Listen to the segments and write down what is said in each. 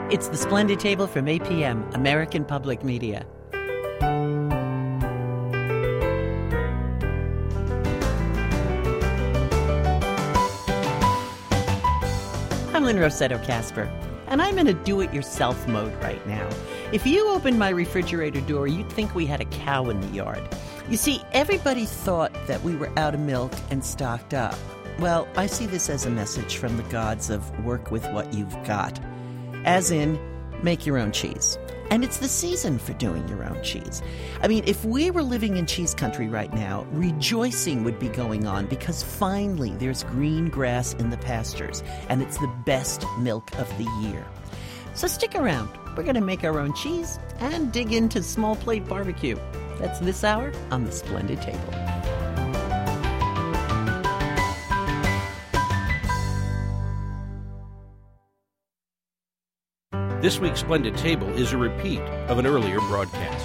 It's the Splendid Table from APM, American Public Media. I'm Lynn Rossetto Kasper, and I'm in a do-it-yourself mode right now. If you opened my refrigerator door, you'd think we had a cow in the yard. You see, everybody thought that we were out of milk and stocked up. Well, I see this as a message from the gods of work with what you've got. As in, make your own cheese. And it's the season for doing your own cheese. I mean, if we were living in cheese country right now, rejoicing would be going on because finally there's green grass in the pastures, and it's the best milk of the year. So stick around. We're going to make our own cheese and dig into small plate barbecue. That's this hour on the Splendid Table. This week's Splendid Table is a repeat of an earlier broadcast.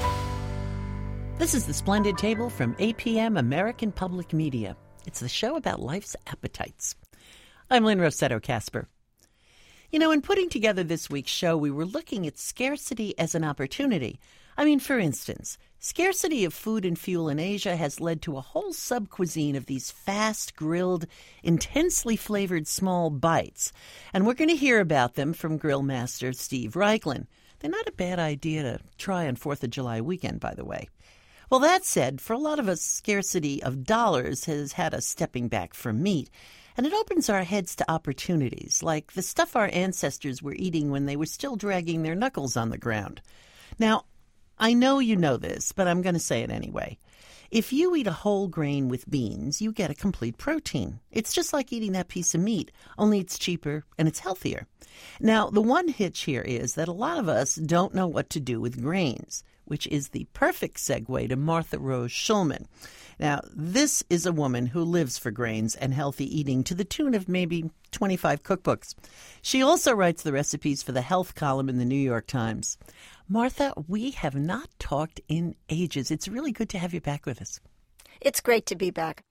This is the Splendid Table from APM, American Public Media. It's the show about life's appetites. I'm Lynn Rossetto Kasper. You know, in putting together this week's show, we were looking at scarcity as an opportunity. I mean, for instance, scarcity of food and fuel in Asia has led to a whole sub-cuisine of these fast-grilled, intensely flavored small bites. And we're going to hear about them from grill master Steve Reichlin. They're not a bad idea to try on 4th of July weekend, by the way. Well, that said, for a lot of us, scarcity of dollars has had us stepping back from meat. And it opens our heads to opportunities, like the stuff our ancestors were eating when they were still dragging their knuckles on the ground. Now, I know you know this, but I'm going to say it anyway. If you eat a whole grain with beans, you get a complete protein. It's just like eating that piece of meat, only it's cheaper and it's healthier. Now, the one hitch here is that a lot of us don't know what to do with grains, which is the perfect segue to Martha Rose Shulman. Now, this is a woman who lives for grains and healthy eating to the tune of maybe 25 cookbooks. She also writes the recipes for the health column in the New York Times. Martha, we have not talked in ages. It's really good to have you back with us. It's great to be back.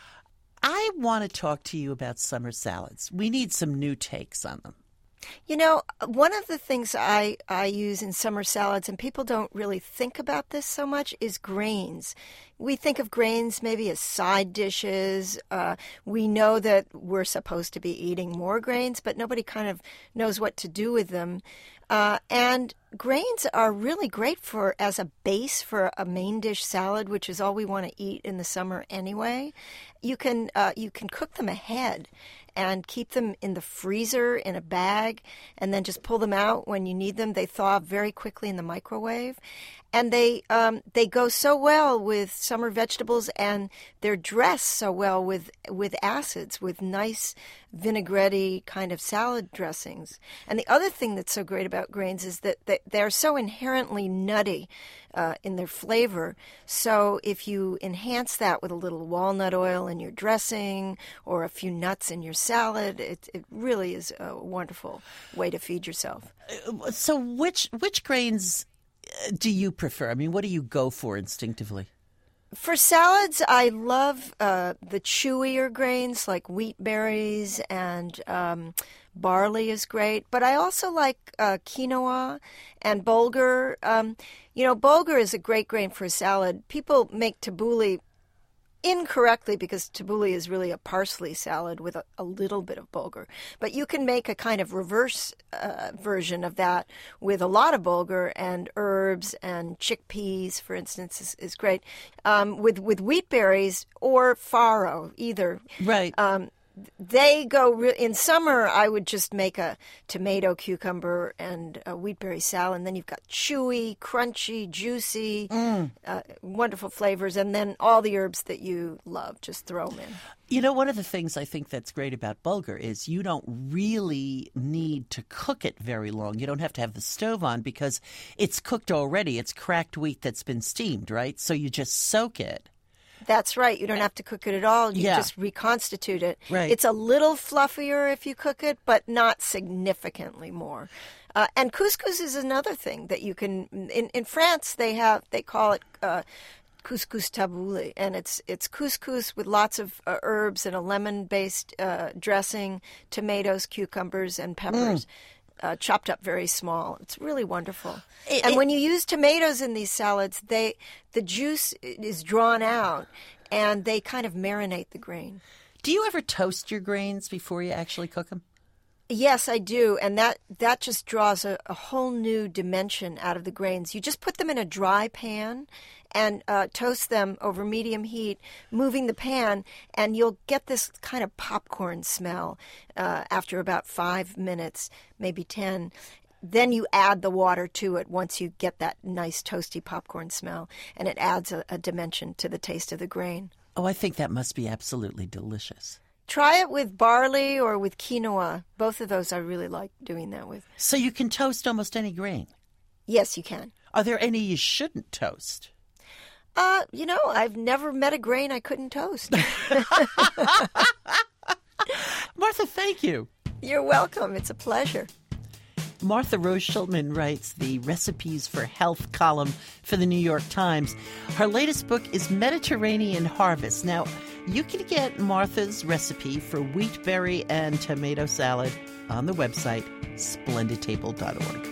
I want to talk to you about summer salads. We need some new takes on them. You know, one of the things I use in summer salads, and people don't really think about this so much, is grains. We think of grains maybe as side dishes. We know that we're supposed to be eating more grains, but nobody kind of knows what to do with them. And grains are really great as a base for a main dish salad, which is all we want to eat in the summer anyway. You can cook them ahead and keep them in the freezer in a bag, and then just pull them out when you need them. They thaw very quickly in the microwave, and they go so well with summer vegetables, and they're dressed so well with acids, with nice vinaigrette-y kind of salad dressings. And the other thing that's so great about grains is that they're so inherently nutty in their flavor. So if you enhance that with a little walnut oil in your dressing or a few nuts in your salad, it really is a wonderful way to feed yourself. So which grains do you prefer? I mean, what do you go for instinctively? For salads, I love the chewier grains like wheat berries, and barley is great. But I also like quinoa and bulgur. Bulgur is a great grain for a salad. People make tabbouleh incorrectly because tabbouleh is really a parsley salad with a little bit of bulgur. But you can make a kind of reverse version of that with a lot of bulgur and herbs, and chickpeas, for instance, is great. With wheat berries or farro, either. Right. They go in summer. I would just make a tomato, cucumber, and a wheatberry salad, and then you've got chewy, crunchy, juicy, wonderful flavors, and then all the herbs that you love. Just throw them in. You know, one of the things I think that's great about bulgur is you don't really need to cook it very long. You don't have to have the stove on because it's cooked already. It's cracked wheat that's been steamed, right? So you just soak it. That's right. You don't have to cook it at all. You just reconstitute it. Right. It's a little fluffier if you cook it, but not significantly more. And couscous is another thing that you can. In France, they call it couscous tabbouleh, and it's couscous with lots of herbs and a lemon-based dressing, tomatoes, cucumbers, and peppers. chopped up very small. It's really wonderful. And when you use tomatoes in these salads, the juice is drawn out, and they kind of marinate the grain. Do you ever toast your grains before you actually cook them? Yes, I do, and that just draws a whole new dimension out of the grains. You just put them in a dry pan and toast them over medium heat, moving the pan, and you'll get this kind of popcorn smell after about 5 minutes, maybe 10. Then you add the water to it once you get that nice toasty popcorn smell, and it adds a dimension to the taste of the grain. Oh, I think that must be absolutely delicious. Try it with barley or with quinoa. Both of those I really like doing that with. So you can toast almost any grain? Yes, you can. Are there any you shouldn't toast? I've never met a grain I couldn't toast. Martha, thank you. You're welcome. It's a pleasure. Martha Rose Schultman writes the Recipes for Health column for the New York Times. Her latest book is Mediterranean Harvest. Now, you can get Martha's recipe for wheat berry and tomato salad on the website splendidtable.org.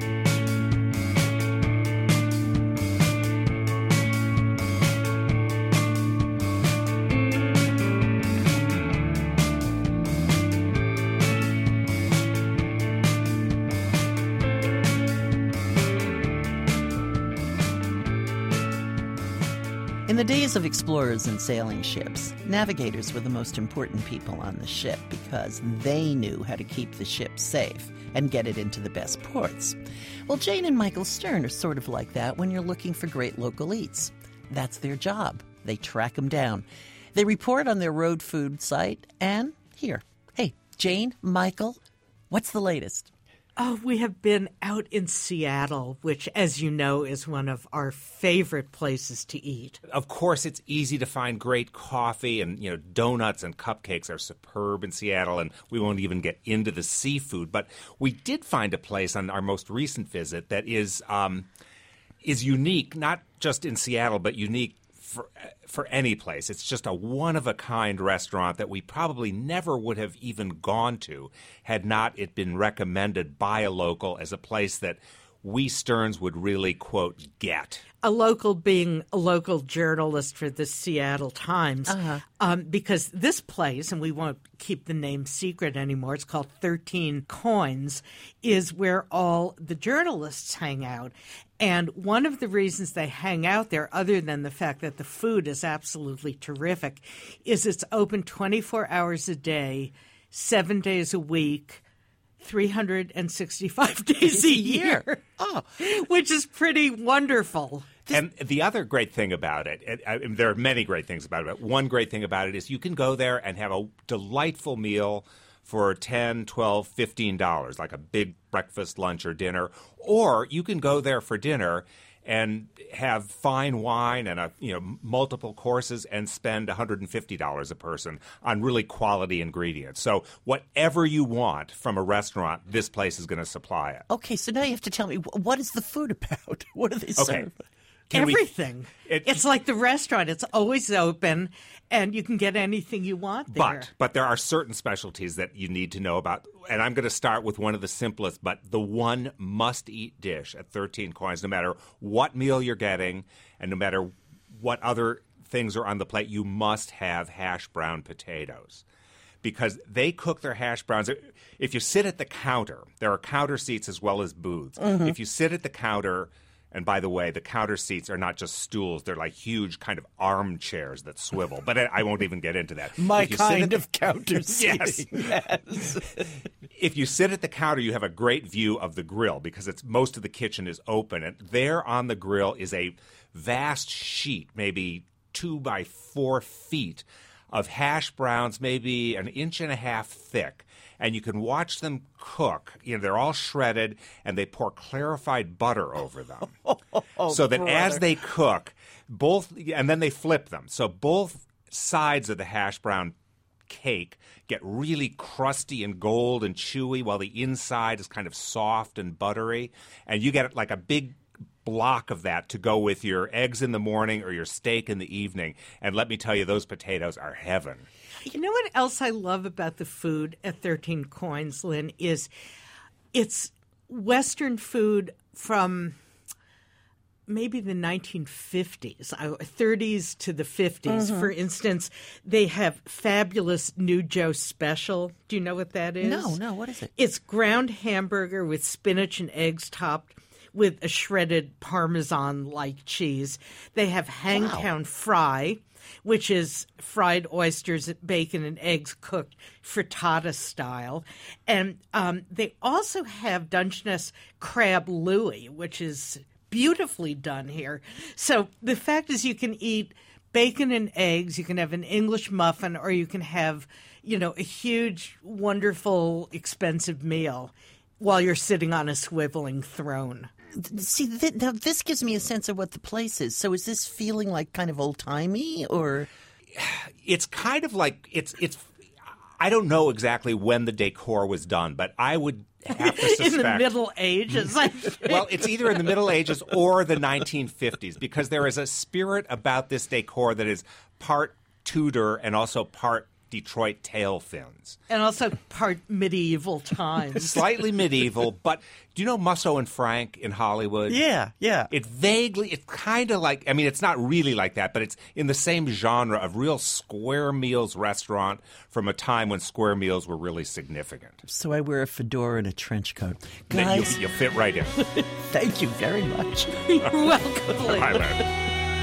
In the days of explorers and sailing ships, navigators were the most important people on the ship because they knew how to keep the ship safe and get it into the best ports. Well, Jane and Michael Stern are sort of like that when you're looking for great local eats. That's their job. They track them down. They report on their road food site and here. Hey, Jane, Michael, what's the latest? Oh, we have been out in Seattle, which, as you know, is one of our favorite places to eat. Of course, it's easy to find great coffee, and donuts and cupcakes are superb in Seattle, and we won't even get into the seafood. But we did find a place on our most recent visit that is unique, not just in Seattle, but unique for any place. It's just a one-of-a-kind restaurant that we probably never would have even gone to had not it been recommended by a local as a place that we Sterns would really, quote, get. A local being a local journalist for the Seattle Times, because this place, and we won't keep the name secret anymore, it's called 13 Coins, is where all the journalists hang out. And one of the reasons they hang out there, other than the fact that the food is absolutely terrific, is it's open 24 hours a day, 7 days a week, 365 days a year. Oh, which is pretty wonderful. And the other great thing about it, there are many great things about it, but one great thing about it is you can go there and have a delightful meal for $10, $12, $15, like a big breakfast, lunch, or dinner. Or you can go there for dinner and have fine wine and multiple courses and spend $150 a person on really quality ingredients. So whatever you want from a restaurant, this place is going to supply it. okay, so now you have to tell me, what is the food about? What do they serve? Everything. It's like the restaurant. It's always open, and you can get anything you want there. But there are certain specialties that you need to know about. And I'm going to start with one of the simplest, but the one must-eat dish at 13 Coins, no matter what meal you're getting and no matter what other things are on the plate, you must have hash brown potatoes. Because they cook their hash browns. If you sit at the counter, there are counter seats as well as booths. Mm-hmm. If you sit at the counter... And by the way, the counter seats are not just stools. They're like huge kind of armchairs that swivel. But I won't even get into that. My kind of counter seating. Yes. If you sit at the counter, you have a great view of the grill because most of the kitchen is open. And there on the grill is a vast sheet, maybe 2 by 4 feet, of hash browns, maybe 1.5 inches thick. And you can watch them cook. They're all shredded, and they pour clarified butter over them. So that as they cook, and then they flip them. So both sides of the hash brown cake get really crusty and gold and chewy, while the inside is kind of soft and buttery. And you get like a big block of that to go with your eggs in the morning or your steak in the evening. And let me tell you, those potatoes are heaven. You know what else I love about the food at 13 Coins, Lynn, is it's Western food from maybe the 1950s, 30s to the 50s. For instance, they have fabulous New Joe Special. Do you know what that is? No, what is it? It's ground hamburger with spinach and eggs topped with a shredded Parmesan-like cheese. They have Hangtown Fry, which is fried oysters, bacon, and eggs cooked frittata style. And they also have Dungeness Crab Louie, which is beautifully done here. So the fact is you can eat bacon and eggs, you can have an English muffin, or you can have, a huge, wonderful, expensive meal while you're sitting on a swiveling throne. See, now this gives me a sense of what the place is. So is this feeling like kind of old-timey, or? It's kind of like, it's. I don't know exactly when the decor was done, but I would have to suspect. In the Middle Ages, I think. Well, it's either in the Middle Ages or the 1950s, because there is a spirit about this decor that is part Tudor and also part Detroit tail fins. And also part medieval times. Slightly medieval, but do you know Musso and Frank in Hollywood? Yeah. It's kind of like, it's not really like that, but it's in the same genre of real square meals restaurant from a time when square meals were really significant. So I wear a fedora and a trench coat. Guys, You'll fit right in. Thank you very much. You're welcome. Bye, man.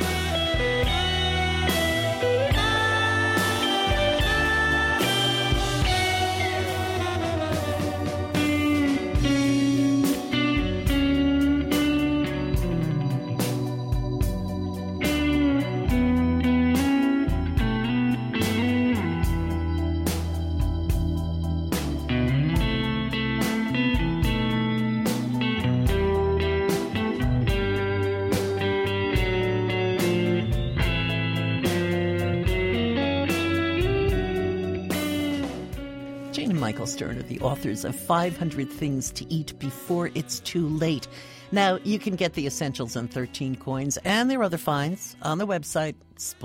Michael Stern are the authors of 500 Things to Eat Before It's Too Late. Now, you can get the essentials on 13 coins and their other finds on the website,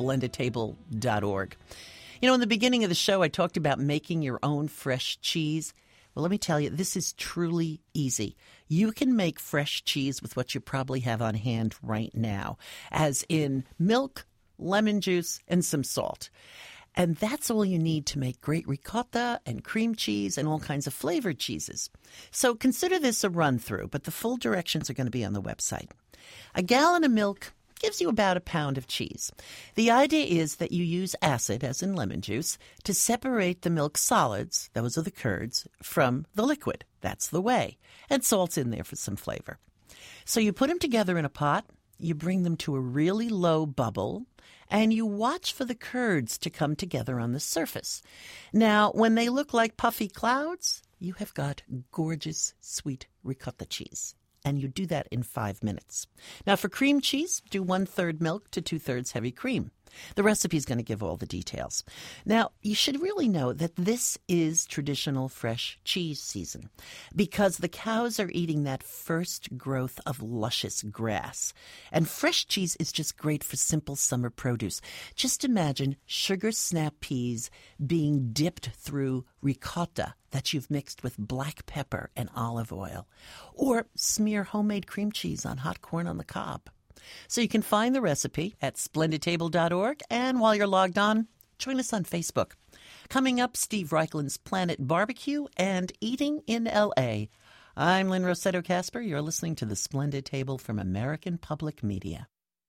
splendidtable.org. In the beginning of the show, I talked about making your own fresh cheese. Well, let me tell you, this is truly easy. You can make fresh cheese with what you probably have on hand right now, as in milk, lemon juice, and some salt. And that's all you need to make great ricotta and cream cheese and all kinds of flavored cheeses. So consider this a run-through, but the full directions are going to be on the website. A gallon of milk gives you about a pound of cheese. The idea is that you use acid, as in lemon juice, to separate the milk solids, those are the curds, from the liquid. That's the whey. And salt's in there for some flavor. So you put them together in a pot, you bring them to a really low bubble, and you watch for the curds to come together on the surface. Now, when they look like puffy clouds, you have got gorgeous, sweet ricotta cheese. And you do that in 5 minutes. Now, for cream cheese, do 1/3 milk to 2/3 heavy cream. The recipe is going to give all the details. Now, you should really know that this is traditional fresh cheese season because the cows are eating that first growth of luscious grass. And fresh cheese is just great for simple summer produce. Just imagine sugar snap peas being dipped through ricotta that you've mixed with black pepper and olive oil. Or smear homemade cream cheese on hot corn on the cob. So you can find the recipe at splendidtable.org, and while you're logged on, join us on Facebook. Coming up, Steve Reichlin's Planet Barbecue and Eating in L.A. I'm Lynn Rossetto Kasper. You're listening to The Splendid Table from American Public Media.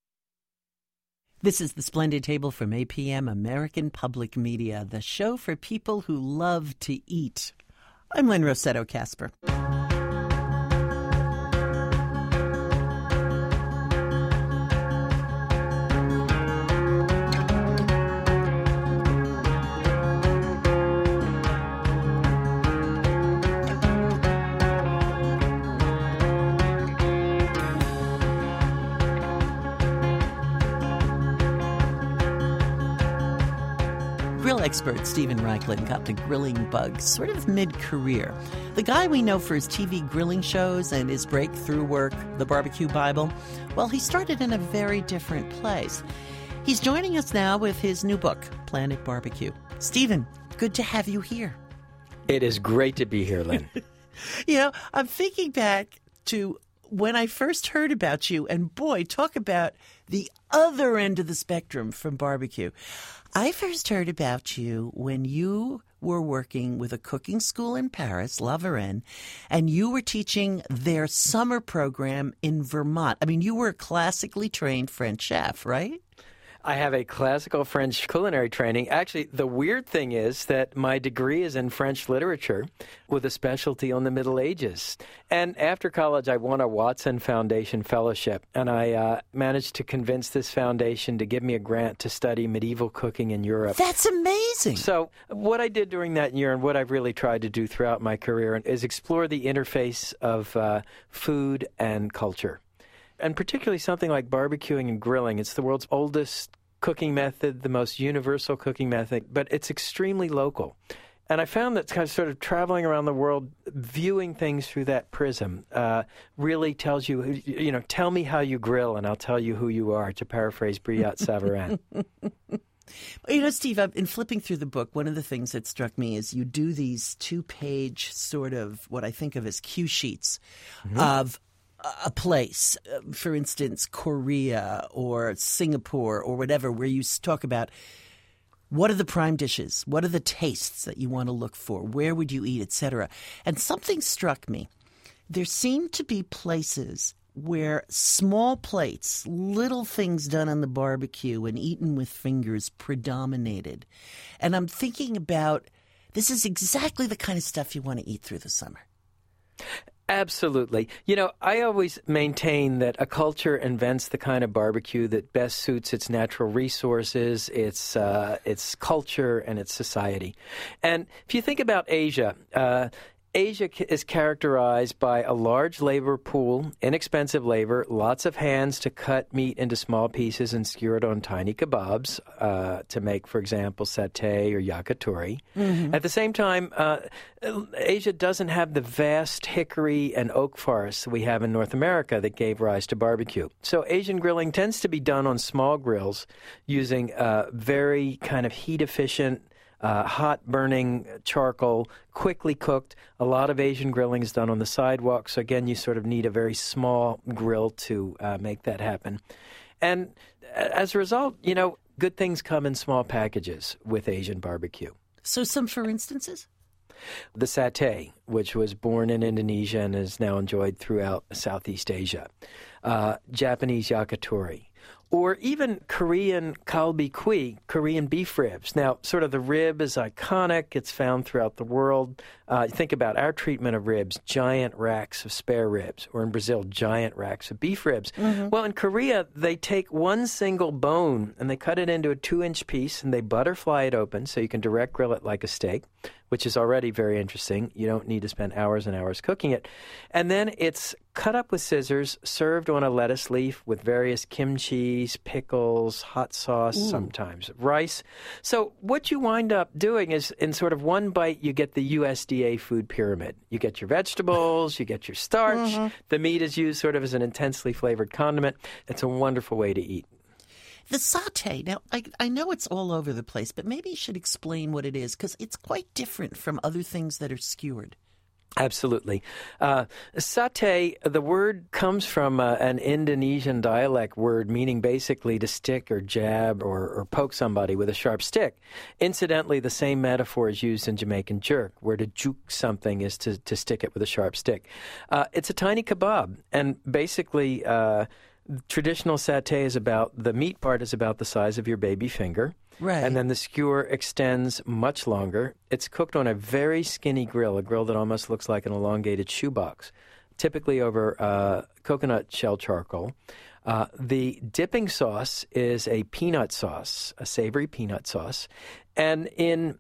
This is The Splendid Table from APM American Public Media, the show for people who love to eat. I'm Lynn Rossetto Kasper. Grill expert Steven Reichlin got the grilling bug sort of mid-career. The guy we know for his TV grilling shows and his breakthrough work, The Barbecue Bible, well, he started in a very different place. He's joining us now with his new book, Planet Barbecue. Steven, good to have you here. It is great to be here, Lynn. I'm thinking back to when I first heard about you, and boy, talk about the other end of the spectrum from barbecue. I first heard about you when you were working with a cooking school in Paris, La Varenne, and you were teaching their summer program in Vermont. I mean, you were a classically trained French chef, right? I have a classical French culinary training. Actually, the weird thing is that my degree is in French literature with a specialty on the Middle Ages. And after college, I won a Watson Foundation fellowship, and I managed to convince this foundation to give me a grant to study medieval cooking in Europe. That's amazing. So what I did during that year, and what I've really tried to do throughout my career, is explore the interface of food and culture. And particularly something like barbecuing and grilling. It's the world's oldest cooking method, the most universal cooking method, but it's extremely local. And I found that kind of sort of traveling around the world, viewing things through that prism, really tells you, tell me how you grill and I'll tell you who you are, to paraphrase Brillat Savarin. Steve, in flipping through the book, one of the things that struck me is you do these 2-page sort of what I think of as cue sheets of a place, for instance, Korea or Singapore or whatever, where you talk about what are the prime dishes, what are the tastes that you want to look for, where would you eat, etc. And something struck me. There seem to be places where small plates, little things done on the barbecue and eaten with fingers predominated. And I'm thinking about this is exactly the kind of stuff you want to eat through the summer. Absolutely. I always maintain that a culture invents the kind of barbecue that best suits its natural resources, its culture, and its society. And if you think about Asia, Asia is characterized by a large labor pool, inexpensive labor, lots of hands to cut meat into small pieces and skewer it on tiny kebabs to make, for example, satay or yakitori. Mm-hmm. At the same time, Asia doesn't have the vast hickory and oak forests we have in North America that gave rise to barbecue. So Asian grilling tends to be done on small grills using very kind of heat-efficient, hot-burning charcoal, quickly cooked. A lot of Asian grilling is done on the sidewalk, so again, you sort of need a very small grill to make that happen. And as a result, good things come in small packages with Asian barbecue. So some for instances? The satay, which was born in Indonesia and is now enjoyed throughout Southeast Asia. Japanese yakitori. Or even Korean kalbi kui, Korean beef ribs. Now, sort of the rib is iconic. It's found throughout the world. Think about our treatment of ribs, giant racks of spare ribs. Or in Brazil, giant racks of beef ribs. Mm-hmm. Well, in Korea, they take one single bone and they cut it into a 2-inch piece and they butterfly it open so you can direct grill it like a steak, which is already very interesting. You don't need to spend hours and hours cooking it. And then it's cut up with scissors, served on a lettuce leaf with various kimchi, pickles, hot sauce, sometimes rice. So what you wind up doing is in sort of one bite, you get the USDA food pyramid. You get your vegetables, you get your starch. Mm-hmm. The meat is used sort of as an intensely flavored condiment. It's a wonderful way to eat. The satay, now, I know it's all over the place, but maybe you should explain what it is, because it's quite different from other things that are skewered. Absolutely. Satay, the word comes from an Indonesian dialect word meaning basically to stick or jab or poke somebody with a sharp stick. Incidentally, the same metaphor is used in Jamaican jerk, where to juke something is to stick it with a sharp stick. It's a tiny kebab, and basically traditional satay is the meat part is about the size of your baby finger. Right. And then the skewer extends much longer. It's cooked on a very skinny grill, a grill that almost looks like an elongated shoebox, typically over coconut shell charcoal. The dipping sauce is a peanut sauce, a savory peanut sauce. And in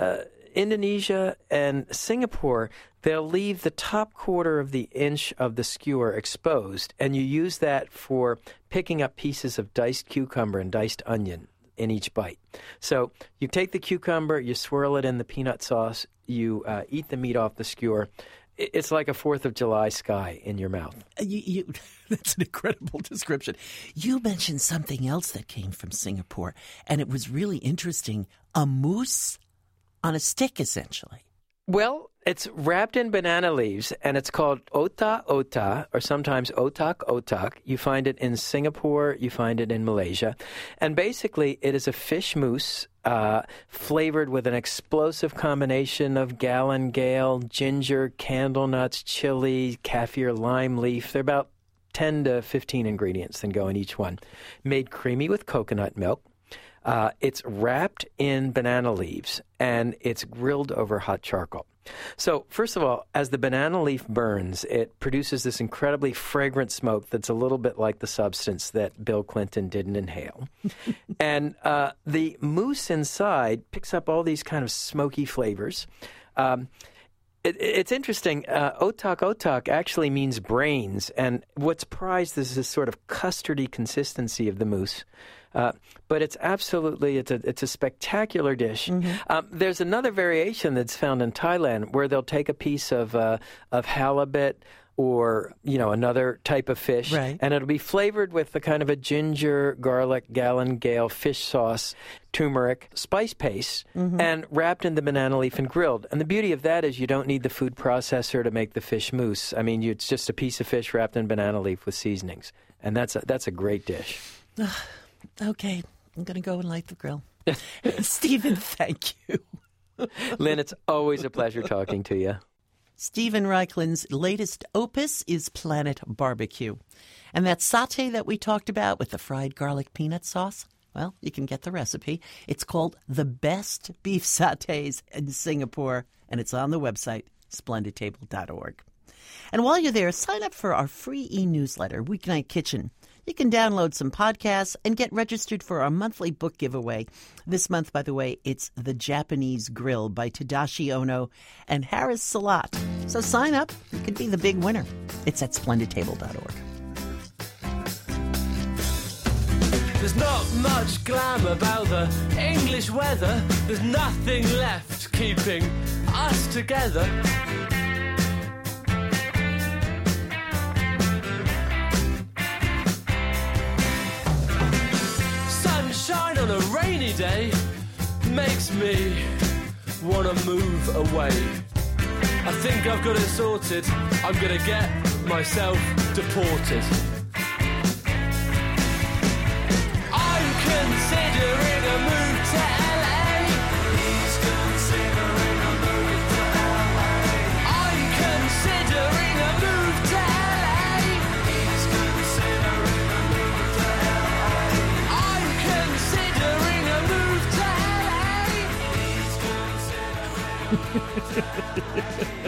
Indonesia and Singapore, they'll leave the top quarter of the inch of the skewer exposed, and you use that for picking up pieces of diced cucumber and diced onion in each bite. So you take the cucumber, you swirl it in the peanut sauce, you eat the meat off the skewer. It's like a 4th of July sky in your mouth. That's an incredible description. You mentioned something else that came from Singapore, and it was really interesting. A mousse on a stick, essentially. Well, it's wrapped in banana leaves, and it's called ota ota, or sometimes otak otak. You find it in Singapore, you find it in Malaysia. And basically, it is a fish mousse flavored with an explosive combination of galangal, ginger, candle nuts, chili, kaffir, lime leaf. There are about 10 to 15 ingredients that go in each one. Made creamy with coconut milk. It's wrapped in banana leaves, and it's grilled over hot charcoal. So, first of all, as the banana leaf burns, it produces this incredibly fragrant smoke that's a little bit like the substance that Bill Clinton didn't inhale. And the mousse inside picks up all these kind of smoky flavors. It's interesting. Otak otak actually means brains, and what's prized is this sort of custardy consistency of the mousse. But it's absolutely, it's a spectacular dish. Mm-hmm. There's another variation that's found in Thailand where they'll take a piece of halibut or, another type of fish, right, and it'll be flavored with the kind of a ginger, garlic, galangal fish sauce, turmeric, spice paste, mm-hmm, and wrapped in the banana leaf and grilled. And the beauty of that is you don't need the food processor to make the fish mousse. I mean, it's just a piece of fish wrapped in banana leaf with seasonings. And that's a great dish. Okay, I'm going to go and light the grill. Stephen, thank you. Lynn, it's always a pleasure talking to you. Stephen Reichlin's latest opus is Planet Barbecue. And that satay that we talked about with the fried garlic peanut sauce, well, you can get the recipe. It's called The Best Beef Satays in Singapore, and it's on the website, splendidtable.org. And while you're there, sign up for our free e-newsletter, Weeknight Kitchen. You can download some podcasts and get registered for our monthly book giveaway. This month, by the way, it's The Japanese Grill by Tadashi Ono and Haris Salat. So sign up. You could be the big winner. It's at splendidtable.org. There's not much glam about the English weather. There's nothing left keeping us together. Sunshine on a rainy day makes me want to move away. I think I've got it sorted. I'm going to get myself deported. Considering a move to LA. He's considering a move to LA. I'm considering a move to LA. He's considering a move to LA. I'm considering a move to LA. He's considering.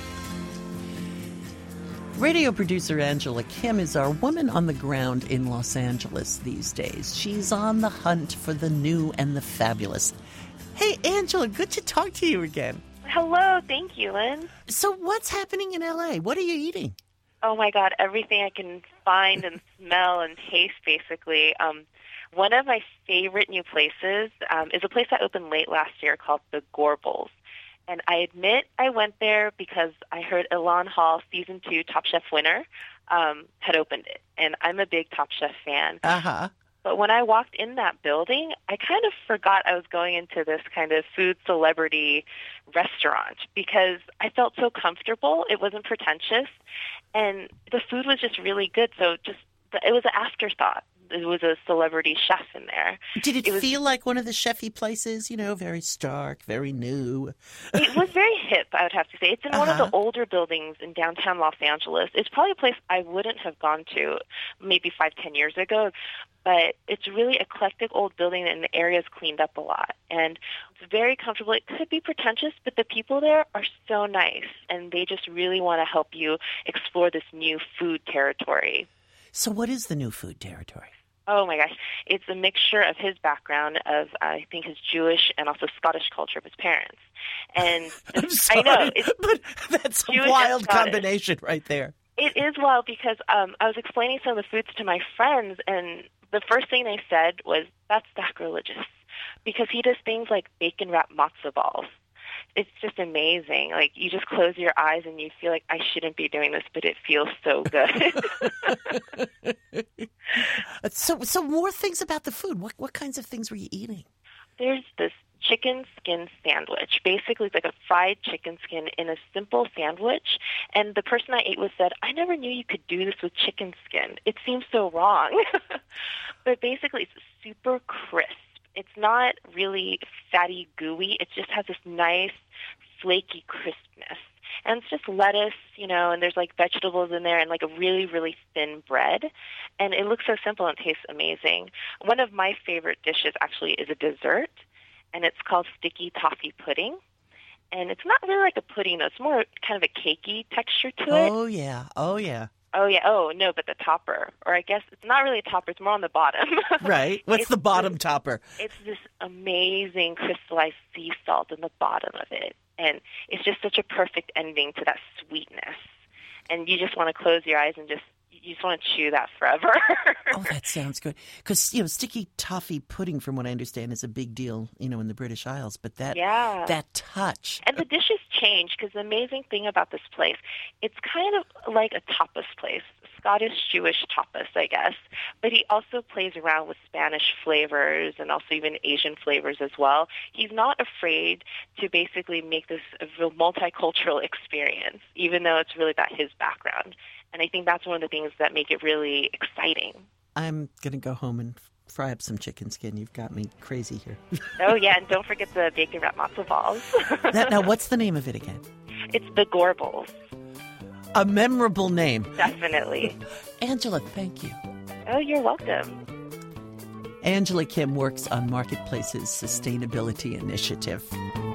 Radio producer Angela Kim is our woman on the ground in Los Angeles these days. She's on the hunt for the new and the fabulous. Hey, Angela, good to talk to you again. Hello, thank you, Lynn. So what's happening in L.A.? What are you eating? Oh, my God, everything I can find and smell and taste, basically. One of my favorite new places is a place that opened late last year called The Gorbals. And I admit I went there because I heard Ilan Hall, Season 2 Top Chef winner, had opened it. And I'm a big Top Chef fan. Uh-huh. But when I walked in that building, I kind of forgot I was going into this kind of food celebrity restaurant because I felt so comfortable. It wasn't pretentious. And the food was just really good. So it was an afterthought. There was a celebrity chef in there. Did it feel like one of the chefy places, very stark, very new? It was very hip, I would have to say. It's in one of the older buildings in downtown Los Angeles. It's probably a place I wouldn't have gone to maybe 5-10 years ago, but it's a really eclectic old building and the area's cleaned up a lot. And it's very comfortable. It could be pretentious, but the people there are so nice, and they just really want to help you explore this new food territory. So what is the new food territory? Oh, my gosh. It's a mixture of his background of, I think, his Jewish and also Scottish culture of his parents. And I'm sorry, I know, but that's Jewish a wild combination right there. It is wild because I was explaining some of the foods to my friends, and the first thing they said was, that's sacrilegious, because he does things like bacon-wrapped matzo balls. It's just amazing. Like, you just close your eyes and you feel like, I shouldn't be doing this, but it feels so good. So more things about the food. What kinds of things were you eating? There's this chicken skin sandwich. Basically, it's like a fried chicken skin in a simple sandwich. And the person I ate with said, I never knew you could do this with chicken skin. It seems so wrong. But basically, it's super crisp. It's not really fatty, gooey. It just has this nice, flaky crispness. And it's just lettuce, and there's like vegetables in there and like a really, really thin bread. And it looks so simple and tastes amazing. One of my favorite dishes actually is a dessert, and it's called sticky toffee pudding. And it's not really like a pudding, though. It's more kind of a cakey texture to it. Oh, yeah. Oh, yeah. Oh, yeah. Oh, no, but the topper. Or I guess it's not really a topper. It's more on the bottom. Right. What's the bottom topper? It's this amazing crystallized sea salt in the bottom of it. And it's just such a perfect ending to that sweetness. And you just want to close your eyes and you just want to chew that forever. Oh, that sounds good. Because, sticky toffee pudding, from what I understand, is a big deal, in the British Isles. But that touch. And the dishes change, because the amazing thing about this place, it's kind of like a tapas place, Scottish-Jewish tapas, I guess. But he also plays around with Spanish flavors and also even Asian flavors as well. He's not afraid to basically make this a real multicultural experience, even though it's really about his background. And I think that's one of the things that make it really exciting. I'm going to go home and fry up some chicken skin. You've got me crazy here. Oh, yeah, and don't forget the bacon wrapped matzo balls. Now, what's the name of it again? It's the Gorbals. A memorable name. Definitely. Angela, thank you. Oh, you're welcome. Angela Kim works on Marketplace's sustainability initiative.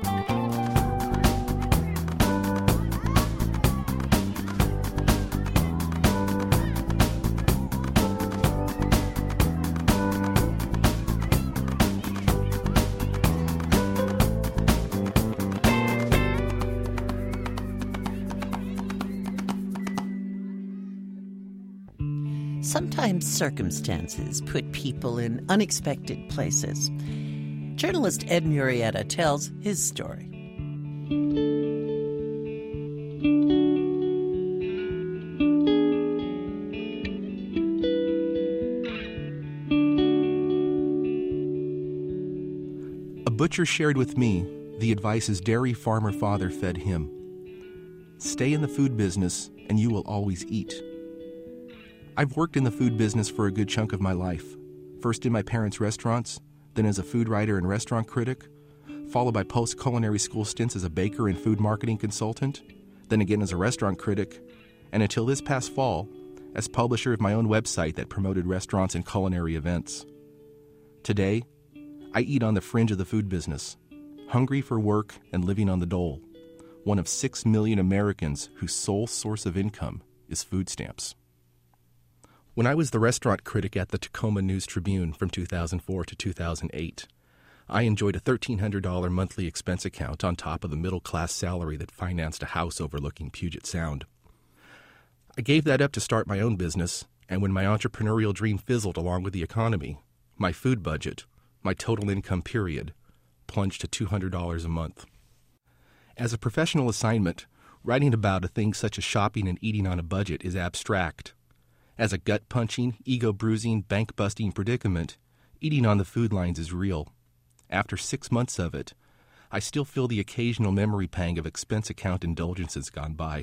Sometimes circumstances put people in unexpected places. Journalist Ed Murrieta tells his story. A butcher shared with me the advice his dairy farmer father fed him. Stay in the food business and you will always eat. I've worked in the food business for a good chunk of my life, first in my parents' restaurants, then as a food writer and restaurant critic, followed by post-culinary school stints as a baker and food marketing consultant, then again as a restaurant critic, and until this past fall, as publisher of my own website that promoted restaurants and culinary events. Today, I eat on the fringe of the food business, hungry for work and living on the dole, one of 6 million Americans whose sole source of income is food stamps. When I was the restaurant critic at the Tacoma News-Tribune from 2004 to 2008, I enjoyed a $1,300 monthly expense account on top of the middle-class salary that financed a house overlooking Puget Sound. I gave that up to start my own business, and when my entrepreneurial dream fizzled along with the economy, my food budget, my total income period, plunged to $200 a month. As a professional assignment, writing about a thing such as shopping and eating on a budget is abstract. As a gut-punching, ego-bruising, bank-busting predicament, eating on the food lines is real. After 6 months of it, I still feel the occasional memory pang of expense account indulgences gone by.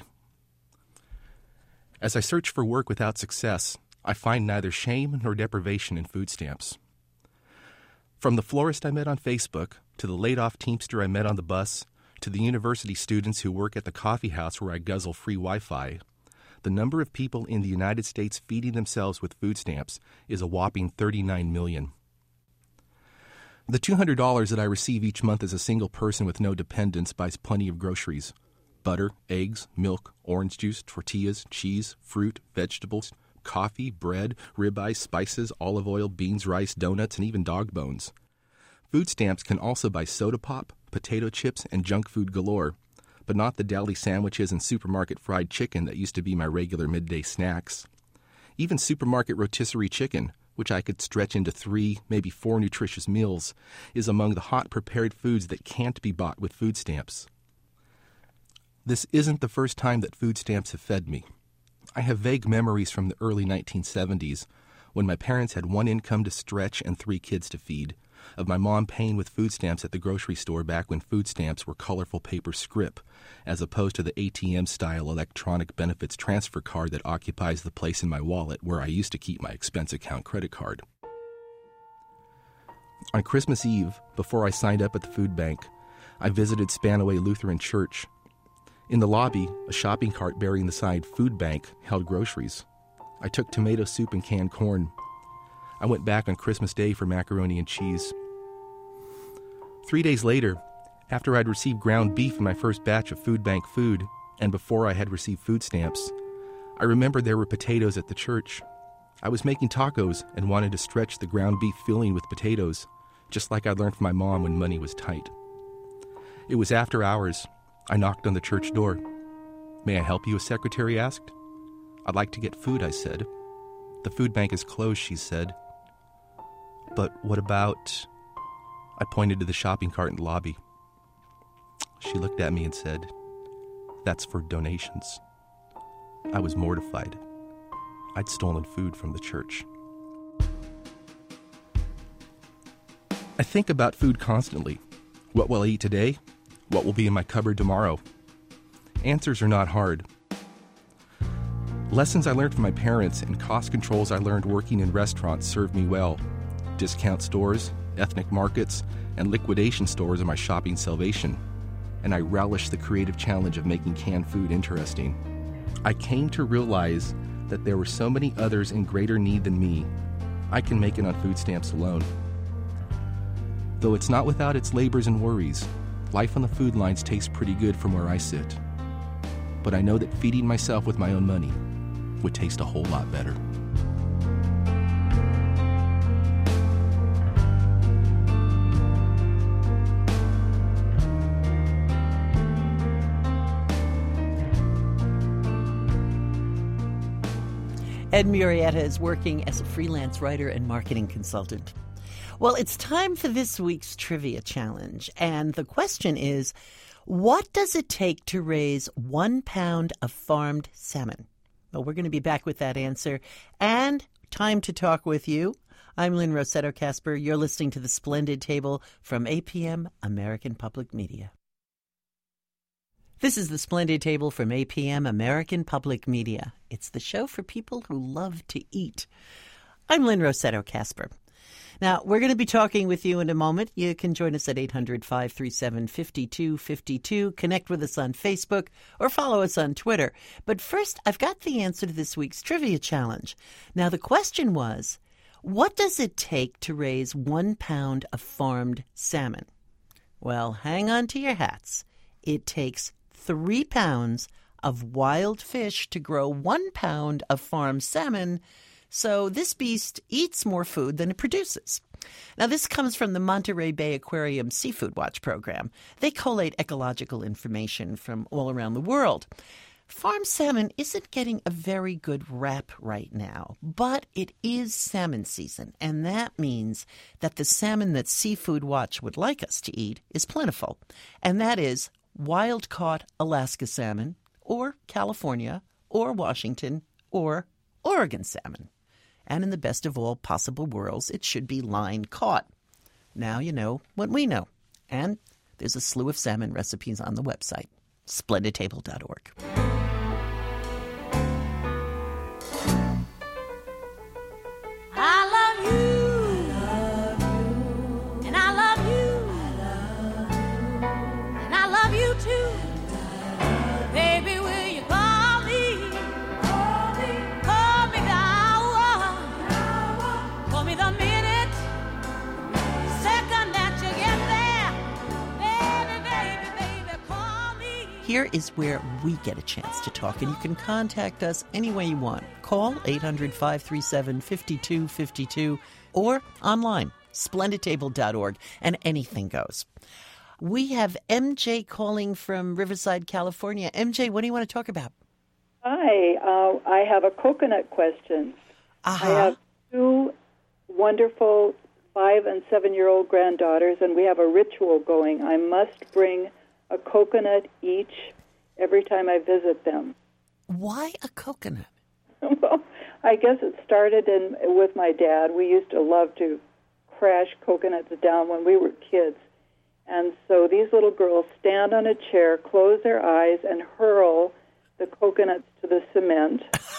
As I search for work without success, I find neither shame nor deprivation in food stamps. From the florist I met on Facebook, to the laid-off Teamster I met on the bus, to the university students who work at the coffee house where I guzzle free Wi-Fi, the number of people in the United States feeding themselves with food stamps is a whopping 39 million. The $200 that I receive each month as a single person with no dependents buys plenty of groceries. Butter, eggs, milk, orange juice, tortillas, cheese, fruit, vegetables, coffee, bread, ribeye, spices, olive oil, beans, rice, donuts, and even dog bones. Food stamps can also buy soda pop, potato chips, and junk food galore, but not the deli sandwiches and supermarket fried chicken that used to be my regular midday snacks. Even supermarket rotisserie chicken, which I could stretch into 3, maybe 4 nutritious meals, is among the hot prepared foods that can't be bought with food stamps. This isn't the first time that food stamps have fed me. I have vague memories from the early 1970s when my parents had 1 income to stretch and 3 kids to feed, of my mom paying with food stamps at the grocery store back when food stamps were colorful paper scrip, as opposed to the ATM-style electronic benefits transfer card that occupies the place in my wallet where I used to keep my expense account credit card. On Christmas Eve, before I signed up at the food bank, I visited Spanaway Lutheran Church. In the lobby, a shopping cart bearing the sign Food Bank held groceries. I took tomato soup and canned corn. I went back on Christmas Day for macaroni and cheese. 3 days later, after I'd received ground beef in my first batch of food bank food, and before I had received food stamps, I remembered there were potatoes at the church. I was making tacos and wanted to stretch the ground beef filling with potatoes, just like I learned from my mom when money was tight. It was after hours. I knocked on the church door. "May I help you?" a secretary asked. "I'd like to get food," I said. "The food bank is closed," she said. "But what about—" I pointed to the shopping cart in the lobby. She looked at me and said, "That's for donations." I was mortified. I'd stolen food from the church. I think about food constantly. What will I eat today? What will be in my cupboard tomorrow? Answers are not hard. Lessons I learned from my parents and cost controls I learned working in restaurants served me well. Discount stores, ethnic markets, and liquidation stores are my shopping salvation, and I relish the creative challenge of making canned food interesting. I came to realize that there were so many others in greater need than me. I can make it on food stamps alone. Though it's not without its labors and worries, life on the food lines tastes pretty good from where I sit. But I know that feeding myself with my own money would taste a whole lot better. Ed Murrieta is working as a freelance writer and marketing consultant. Well, it's time for this week's trivia challenge. And the question is, what does it take to raise 1 pound of farmed salmon? Well, we're going to be back with that answer and time to talk with you. I'm Lynn Rossetto Kasper. You're listening to The Splendid Table from APM, American Public Media. This is The Splendid Table from APM, American Public Media. It's the show for people who love to eat. I'm Lynn Rossetto Kasper. Now, we're going to be talking with you in a moment. You can join us at 800-537-5252. Connect with us on Facebook or follow us on Twitter. But first, I've got the answer to this week's trivia challenge. Now, the question was, what does it take to raise 1 pound of farmed salmon? Well, hang on to your hats. It takes 3 pounds of wild fish to grow 1 pound of farmed salmon. So this beast eats more food than it produces. Now, this comes from the Monterey Bay Aquarium Seafood Watch program. They collate ecological information from all around the world. Farmed salmon isn't getting a very good rap right now, but it is salmon season, and that means that the salmon that Seafood Watch would like us to eat is plentiful, and that is wild-caught Alaska salmon, or California, or Washington, or Oregon salmon. And in the best of all possible worlds, it should be line-caught. Now you know what we know. And there's a slew of salmon recipes on the website, splendidtable.org. I love you. And I love you. And I love you too. Baby, will you call me? Call me the hour. Call me the minute. Second that you get there. Baby, call me. Here is where we get a chance to talk, and you can contact us any way you want. Call 800-537-5252 or online, splendidtable.org, and anything goes. We have MJ calling from Riverside, California. MJ, what do you want to talk about? Hi, I have a coconut question. Uh-huh. I have 2 wonderful 5- and 7-year-old granddaughters, and we have a ritual going. I must bring a coconut each every time I visit them. Why a coconut? Well, I guess it started with my dad. We used to love to crash coconuts down when we were kids. And so these little girls stand on a chair, close their eyes, and hurl the coconuts to the cement.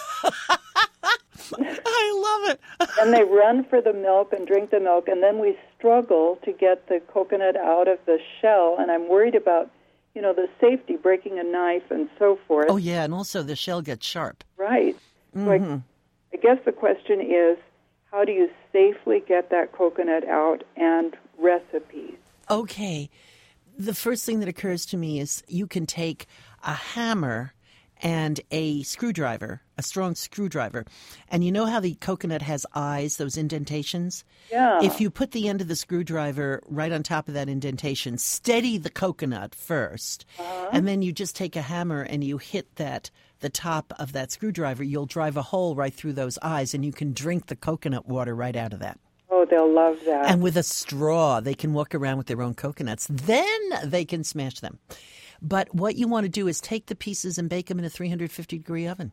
I love it. And they run for the milk and drink the milk, and then we struggle to get the coconut out of the shell, and I'm worried about, the safety, breaking a knife and so forth. Oh, yeah, and also the shell gets sharp. Right. Mm-hmm. So I guess the question is, how do you safely get that coconut out, and recipes? Okay. The first thing that occurs to me is you can take a hammer and a screwdriver, a strong screwdriver. And you know how the coconut has eyes, those indentations? Yeah. If you put the end of the screwdriver right on top of that indentation, steady the coconut first, and then you just take a hammer and you hit the top of that screwdriver, you'll drive a hole right through those eyes, and you can drink the coconut water right out of that. Oh, they'll love that. And with a straw, they can walk around with their own coconuts. Then they can smash them. But what you want to do is take the pieces and bake them in a 350-degree oven.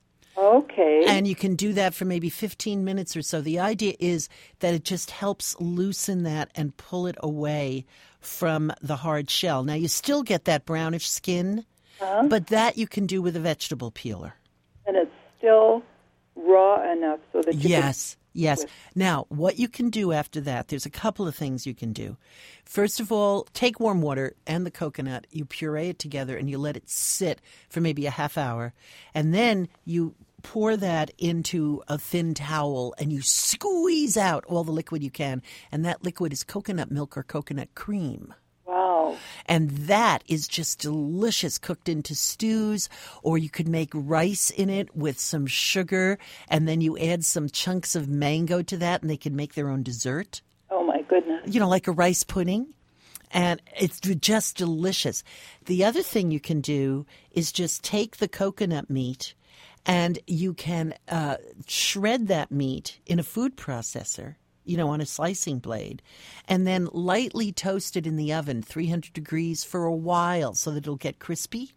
Okay. And you can do that for maybe 15 minutes or so. The idea is that it just helps loosen that and pull it away from the hard shell. Now, you still get that brownish skin, but that you can do with a vegetable peeler. And it's still raw enough so that you Yes. Now, what you can do after that, there's a couple of things you can do. First of all, take warm water and the coconut, you puree it together, and you let it sit for maybe a half hour. And then you pour that into a thin towel and you squeeze out all the liquid you can. And that liquid is coconut milk or coconut cream. Wow. And that is just delicious cooked into stews, or you could make rice in it with some sugar, and then you add some chunks of mango to that, and they can make their own dessert. Oh, my goodness. Like a rice pudding. And it's just delicious. The other thing you can do is just take the coconut meat, and you can shred that meat in a food processor, on a slicing blade, and then lightly toast it in the oven, 300 degrees for a while so that it'll get crispy.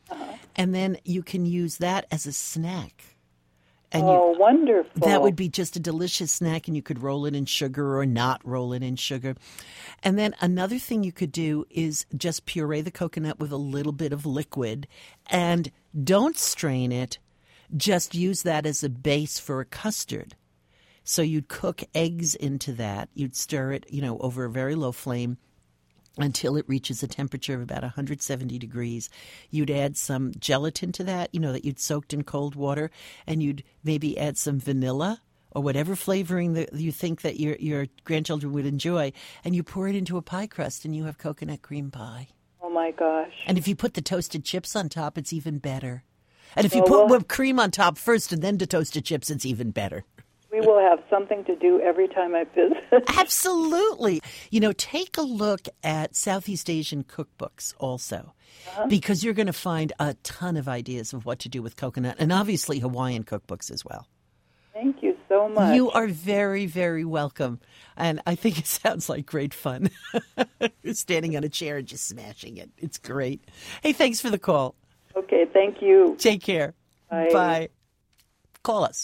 And then you can use that as a snack. And wonderful. That would be just a delicious snack, and you could roll it in sugar or not roll it in sugar. And then another thing you could do is just puree the coconut with a little bit of liquid, and don't strain it. Just use that as a base for a custard. So you'd cook eggs into that. You'd stir it, over a very low flame until it reaches a temperature of about 170 degrees. You'd add some gelatin to that, that you'd soaked in cold water, and you'd maybe add some vanilla or whatever flavoring that you think that your grandchildren would enjoy, and you pour it into a pie crust, and you have coconut cream pie. Oh, my gosh. And if you put the toasted chips on top, it's even better. And if you put whipped cream on top first and then the toasted chips, it's even better. We will have something to do every time I visit. Absolutely. Take a look at Southeast Asian cookbooks also, because you're going to find a ton of ideas of what to do with coconut, and obviously Hawaiian cookbooks as well. Thank you so much. You are very, very welcome. And I think it sounds like great fun. Standing on a chair and just smashing it. It's great. Hey, thanks for the call. Okay, thank you. Take care. Bye. Bye. Call us,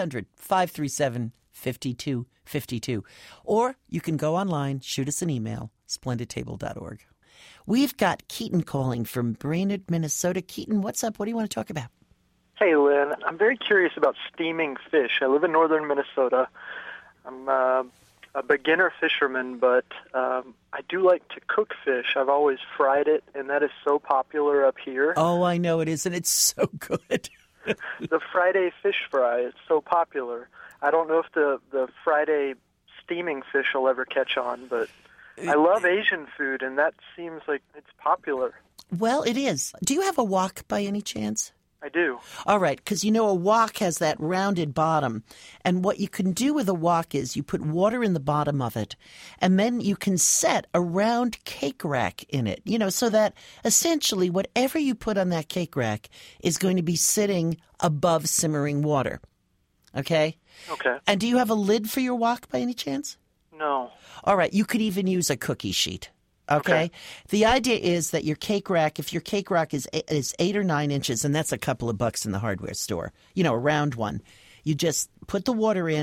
800-537-5252. Or you can go online, shoot us an email, splendidtable.org. We've got Keaton calling from Brainerd, Minnesota. Keaton, what's up? What do you want to talk about? Hey, Lynn. I'm very curious about steaming fish. I live in northern Minnesota. I'm a beginner fisherman, but I do like to cook fish. I've always fried it, and that is so popular up here. Oh, I know it is, and it's so good. The Friday fish fry is so popular. I don't know if the Friday steaming fish will ever catch on, but I love Asian food, and that seems like it's popular. Well, it is. Do you have a wok by any chance? I do. All right, because a wok has that rounded bottom. And what you can do with a wok is you put water in the bottom of it, and then you can set a round cake rack in it, so that essentially whatever you put on that cake rack is going to be sitting above simmering water. Okay? Okay. And do you have a lid for your wok by any chance? No. All right, you could even use a cookie sheet. Okay. The idea is that your cake rack, if your cake rack is 8 or 9 inches, and that's a couple of bucks in the hardware store, a round one, you just put the water in,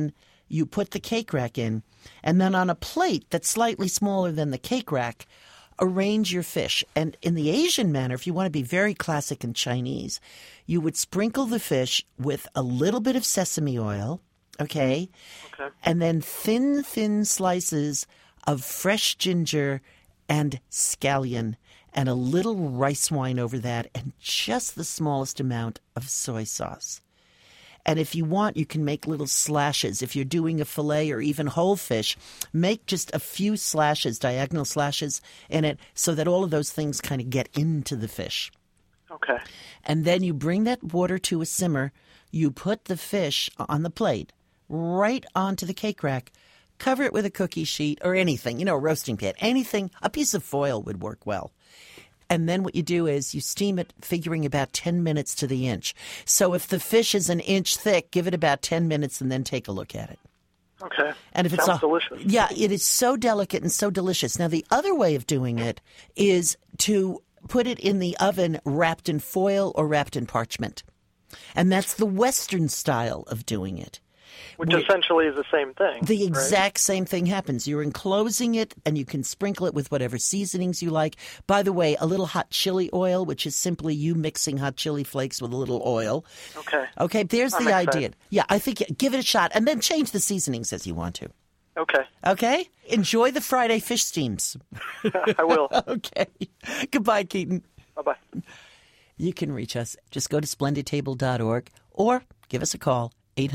you put the cake rack in, and then on a plate that's slightly smaller than the cake rack, arrange your fish. And in the Asian manner, if you want to be very classic and Chinese, you would sprinkle the fish with a little bit of sesame oil, okay? Okay. And then thin slices of fresh ginger and scallion and a little rice wine over that and just the smallest amount of soy sauce. And if you want, you can make little slashes. If you're doing a fillet or even whole fish, make just a few slashes, diagonal slashes in it so that all of those things kind of get into the fish. Okay. And then you bring that water to a simmer. You put the fish on the plate right onto the cake rack. Cover it with a cookie sheet or anything, a roasting pan, anything. A piece of foil would work well. And then what you do is you steam it, figuring about 10 minutes to the inch. So if the fish is an inch thick, give it about 10 minutes and then take a look at it. Okay. And if Sounds delicious. Yeah, it is so delicate and so delicious. Now, the other way of doing it is to put it in the oven wrapped in foil or wrapped in parchment. And that's the Western style of doing it. Which essentially is the same thing. The right? exact same thing happens. You're enclosing it, and you can sprinkle it with whatever seasonings you like. By the way, a little hot chili oil, which is simply you mixing hot chili flakes with a little oil. Okay. Okay, there's I'm the excited. idea. Yeah, I think give it a shot, and then change the seasonings as you want to. Okay. Okay? Enjoy the Friday fish steams. I will. Okay. Goodbye, Keaton. Bye-bye. You can reach us. Just go to splendidtable.org or give us a call,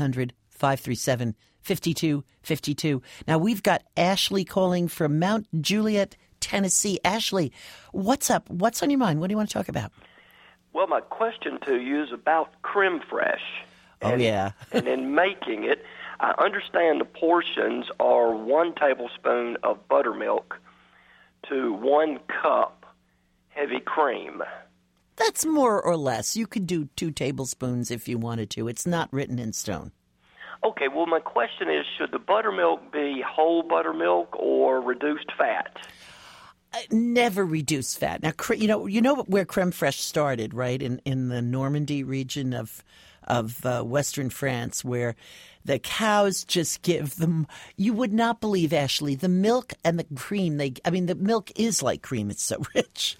800-537-5252. Now, we've got Ashley calling from Mount Juliet, Tennessee. Ashley, what's up? What's on your mind? What do you want to talk about? Well, my question to you is about creme fraiche. Oh, yeah. And in making it, I understand the portions are 1 tablespoon of buttermilk to 1 cup heavy cream. That's more or less. You could do 2 tablespoons if you wanted to. It's not written in stone. Okay, well, my question is, should the buttermilk be whole buttermilk or reduced fat? Never reduce fat. Now, you know where creme fraiche started, right? In the Normandy region of Western France, where the cows just give them. You would not believe, Ashley, the milk and the cream. The milk is like cream. It's so rich.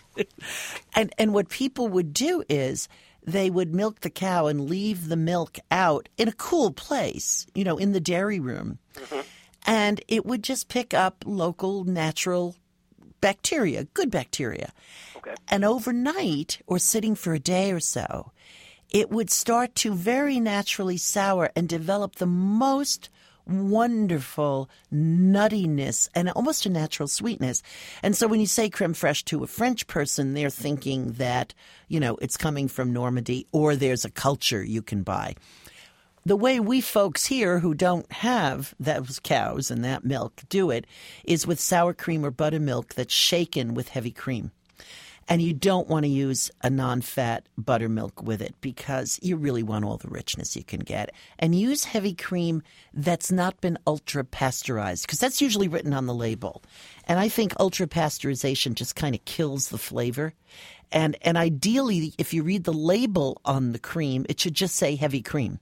and what people would do is they would milk the cow and leave the milk out in a cool place, in the dairy room, and it would just pick up local natural bacteria, good bacteria. Okay. And overnight, or sitting for a day or so, it would start to very naturally sour and develop the most wonderful nuttiness and almost a natural sweetness. And so when you say creme fraiche to a French person, they're thinking that, it's coming from Normandy or there's a culture you can buy. The way we folks here who don't have those cows and that milk do it is with sour cream or buttermilk that's shaken with heavy cream. And you don't want to use a non-fat buttermilk with it because you really want all the richness you can get. And use heavy cream that's not been ultra-pasteurized because that's usually written on the label. And I think ultra-pasteurization just kind of kills the flavor. And ideally, if you read the label on the cream, it should just say heavy cream.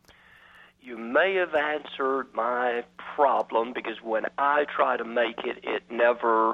You may have answered my problem because when I try to make it, it never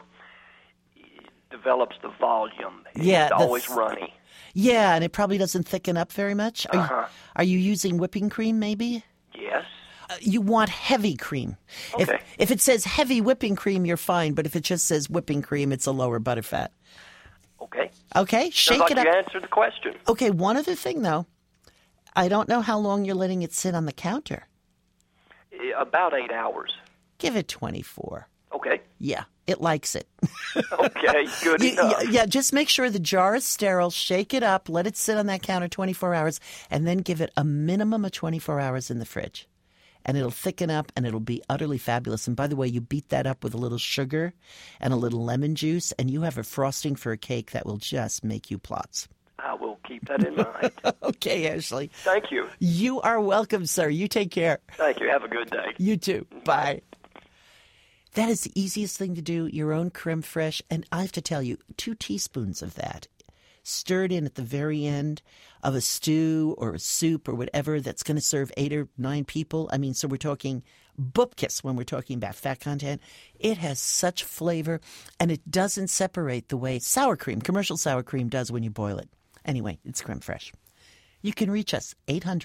develops the volume. Yeah, it's always runny. Yeah, and it probably doesn't thicken up very much. Are you using whipping cream maybe? Yes. You want heavy cream. Okay. If it says heavy whipping cream, you're fine. But if it just says whipping cream, it's a lower butterfat. Okay. Okay, shake Sounds like it up. you answered the question. Okay, one other thing, though. I don't know how long you're letting it sit on the counter. About 8 hours. Give it 24. Okay. Yeah, it likes it. Okay, good enough. Yeah, just make sure the jar is sterile, shake it up, let it sit on that counter 24 hours, and then give it a minimum of 24 hours in the fridge. And it'll thicken up, and it'll be utterly fabulous. And by the way, you beat that up with a little sugar and a little lemon juice, and you have a frosting for a cake that will just make you plots. I will keep that in mind. Okay, Ashley. Thank you. You are welcome, sir. You take care. Thank you. Have a good day. You too. Bye. That is the easiest thing to do, your own creme fraiche. And I have to tell you, 2 teaspoons of that stirred in at the very end of a stew or a soup or whatever that's going to serve 8 or 9 people. I mean, so we're talking bupkis when we're talking about fat content. It has such flavor, and it doesn't separate the way sour cream, commercial sour cream, does when you boil it. Anyway, it's creme fraiche. You can reach us,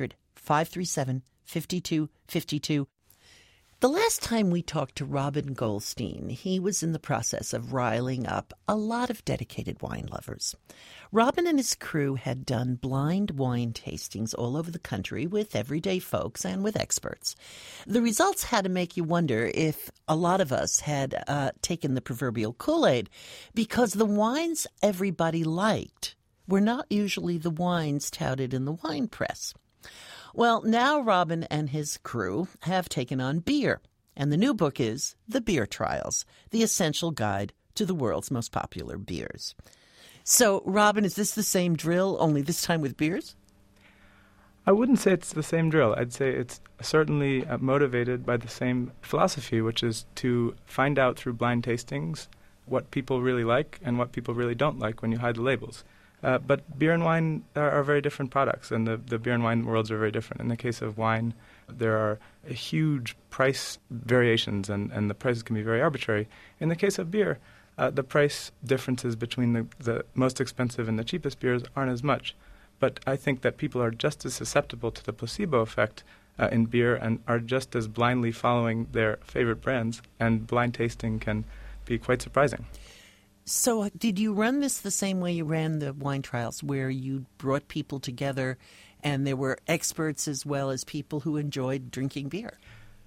800-537-5252. The last time we talked to Robin Goldstein, he was in the process of riling up a lot of dedicated wine lovers. Robin and his crew had done blind wine tastings all over the country with everyday folks and with experts. The results had to make you wonder if a lot of us had taken the proverbial Kool-Aid, because the wines everybody liked were not usually the wines touted in the wine press. Well, now Robin and his crew have taken on beer, and the new book is The Beer Trials, the essential guide to the world's most popular beers. So, Robin, is this the same drill, only this time with beers? I wouldn't say it's the same drill. I'd say it's certainly motivated by the same philosophy, which is to find out through blind tastings what people really like and what people really don't like when you hide the labels. But beer and wine are very different products, and the beer and wine worlds are very different. In the case of wine, there are huge price variations, and the prices can be very arbitrary. In the case of beer, the price differences between the most expensive and the cheapest beers aren't as much. But I think that people are just as susceptible to the placebo effect in beer and are just as blindly following their favorite brands, and blind tasting can be quite surprising. So did you run this the same way you ran the wine trials, where you brought people together and there were experts as well as people who enjoyed drinking beer?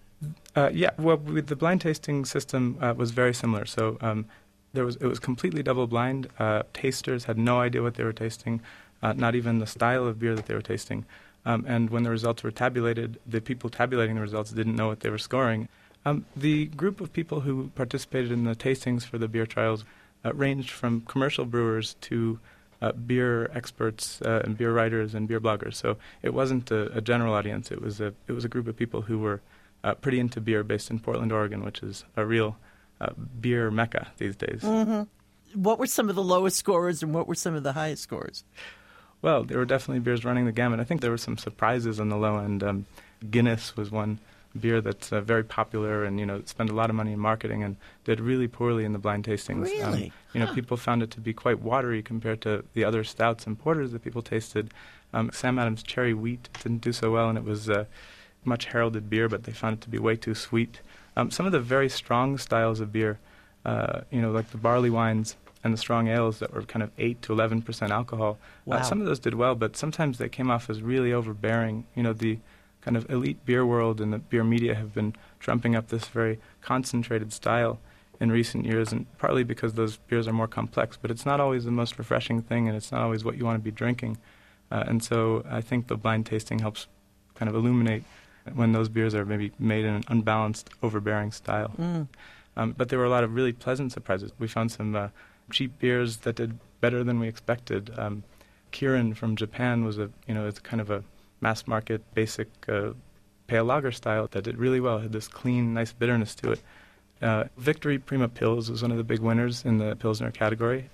Yeah, well, with the blind tasting system was very similar. So it was completely double-blind. Tasters had no idea what they were tasting, not even the style of beer that they were tasting. And when the results were tabulated, the people tabulating the results didn't know what they were scoring. The group of people who participated in the tastings for the beer trials ranged from commercial brewers to beer experts and beer writers and beer bloggers. So it wasn't a general audience. It was a group of people who were pretty into beer, based in Portland, Oregon, which is a real beer mecca these days. Mm-hmm. What were some of the lowest scorers and what were some of the highest scorers? Well, there were definitely beers running the gamut. I think there were some surprises on the low end. Guinness was one beer that's very popular and, spent a lot of money in marketing and did really poorly in the blind tastings. Really? People found it to be quite watery compared to the other stouts and porters that people tasted. Sam Adams Cherry Wheat didn't do so well, and it was a much heralded beer, but they found it to be way too sweet. Some of the very strong styles of beer, like the barley wines and the strong ales that were kind of 8 to 11% alcohol, wow. Some of those did well, but sometimes they came off as really overbearing. The kind of elite beer world and the beer media have been trumping up this very concentrated style in recent years, and partly because those beers are more complex, but it's not always the most refreshing thing, and it's not always what you want to be drinking. And so I think the blind tasting helps kind of illuminate when those beers are maybe made in an unbalanced, overbearing style. But there were a lot of really pleasant surprises. We found some cheap beers that did better than we expected. Kirin from Japan was it's kind of a mass-market, basic pale lager style that did really well. It had this clean, nice bitterness to it. Victory Prima Pils was one of the big winners in the Pilsner category.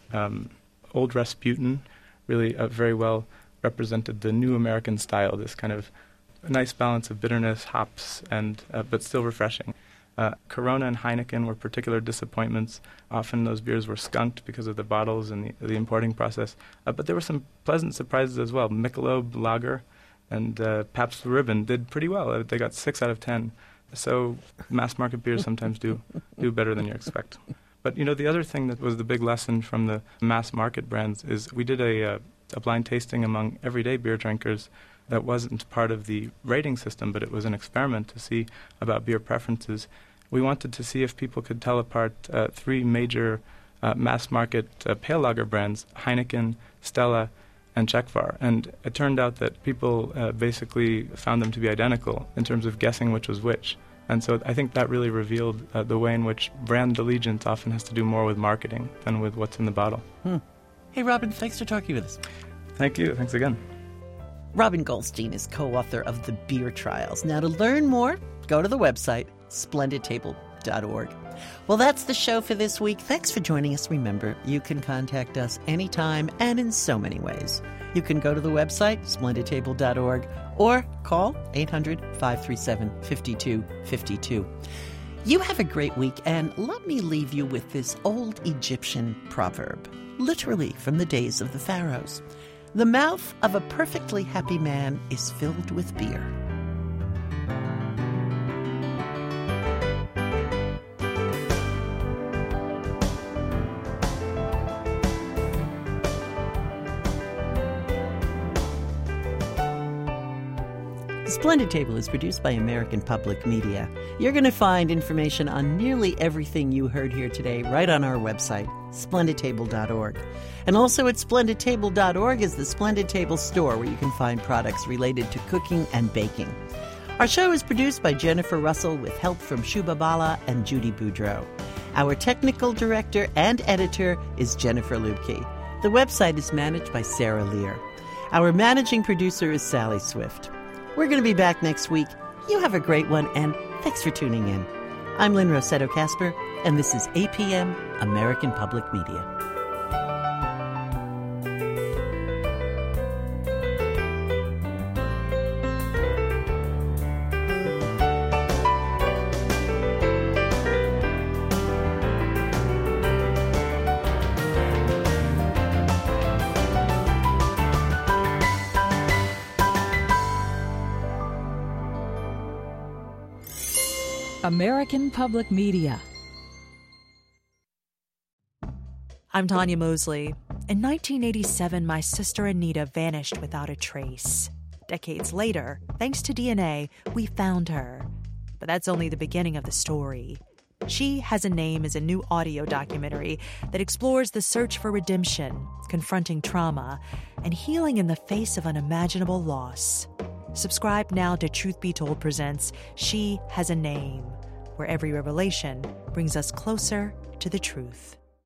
Old Rasputin really very well represented the new American style, this kind of nice balance of bitterness, hops, and but still refreshing. Corona and Heineken were particular disappointments. Often those beers were skunked because of the bottles and the importing process. But there were some pleasant surprises as well. Michelob Lager and Pabst Blue Ribbon did pretty well. They got 6 out of 10. So mass market beers sometimes do better than you expect. But the other thing that was the big lesson from the mass market brands is we did a blind tasting among everyday beer drinkers that wasn't part of the rating system, but it was an experiment to see about beer preferences. We wanted to see if people could tell apart 3 major mass market pale lager brands, Heineken, Stella, and Czechvar. And it turned out that people basically found them to be identical in terms of guessing which was which. And so I think that really revealed the way in which brand allegiance often has to do more with marketing than with what's in the bottle. Hey, Robin, thanks for talking with us. Thank you. Thanks again. Robin Goldstein is co-author of The Beer Trials. Now, to learn more, go to the website, splendidtable.org. Well, that's the show for this week. Thanks for joining us. Remember, you can contact us anytime and in so many ways. You can go to the website, splendidtable.org, or call 800-537-5252. You have a great week, and let me leave you with this old Egyptian proverb, literally from the days of the pharaohs. The mouth of a perfectly happy man is filled with beer. Splendid Table is produced by American Public Media. You're going to find information on nearly everything you heard here today right on our website, splendidtable.org. And also at splendidtable.org is the Splendid Table store, where you can find products related to cooking and baking. Our show is produced by Jennifer Russell with help from Shuba Bala and Judy Boudreau. Our technical director and editor is Jennifer Lubke. The website is managed by Sarah Lear. Our managing producer is Sally Swift. We're going to be back next week. You have a great one, and thanks for tuning in. I'm Lynn Rossetto Kasper, and this is APM, American Public Media. American Public Media. I'm Tanya Mosley. In 1987, my sister Anita vanished without a trace. Decades later, thanks to DNA, we found her. But that's only the beginning of the story. She Has a Name is a new audio documentary that explores the search for redemption, confronting trauma, and healing in the face of unimaginable loss. Subscribe now to Truth Be Told presents She Has a Name, where every revelation brings us closer to the truth.